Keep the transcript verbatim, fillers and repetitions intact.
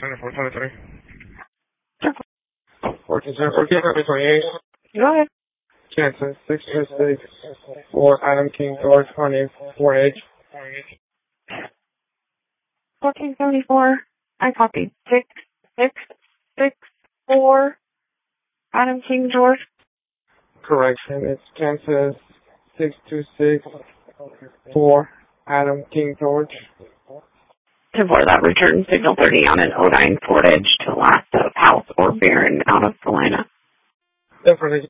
twenty-four twenty-three. fourteen fourteen twenty-eight. Go ahead. Kansas six two six for Adam King George twenty-four H. fourteen seventy-four. I copied. six six six four Adam King George. Correction, it's Kansas six two six for Adam King George. ten four, that return signal thirty on an oh nine Ford Edge to last of House or Baron out of Salina. Definitely.